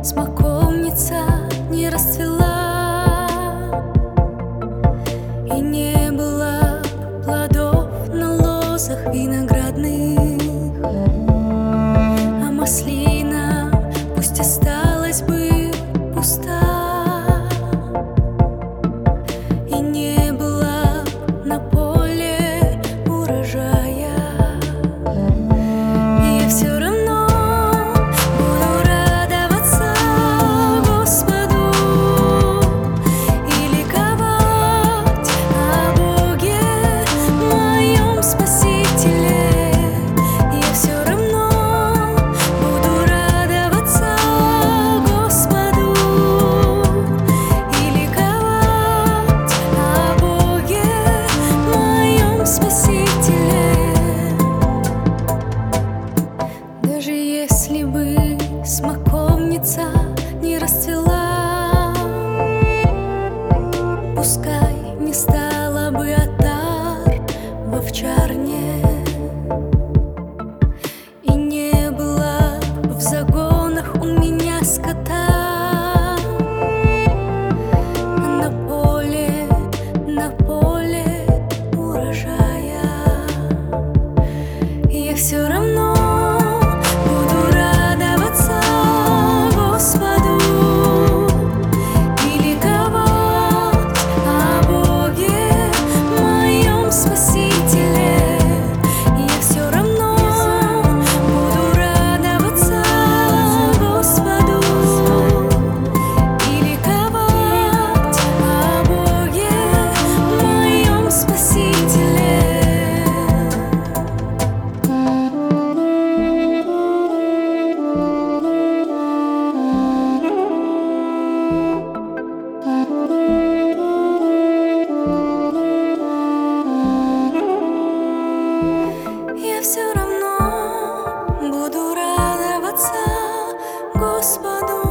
смоковница не расцвела, и не было плодов на лозах виноградных, а маслина пусть осталась бы пуста, и не было на поле урожая. И я все равно буду радоваться Господу и ликовать о Боге моем Спасителе. Я все равно буду радоваться Господу и ликовать о Боге моем Спасителе. Даже если бы смоковница не расцвела, пускай не стала бы отар в овчарне, и не было в загонах у меня скота, на поле урожая. Я все равно буду радоваться Господу и ликовать о Боге моем Спасителе. Я все равно буду радоваться Господу и ликовать о Боге моем Спасителе. Я все равно буду радоваться Господу.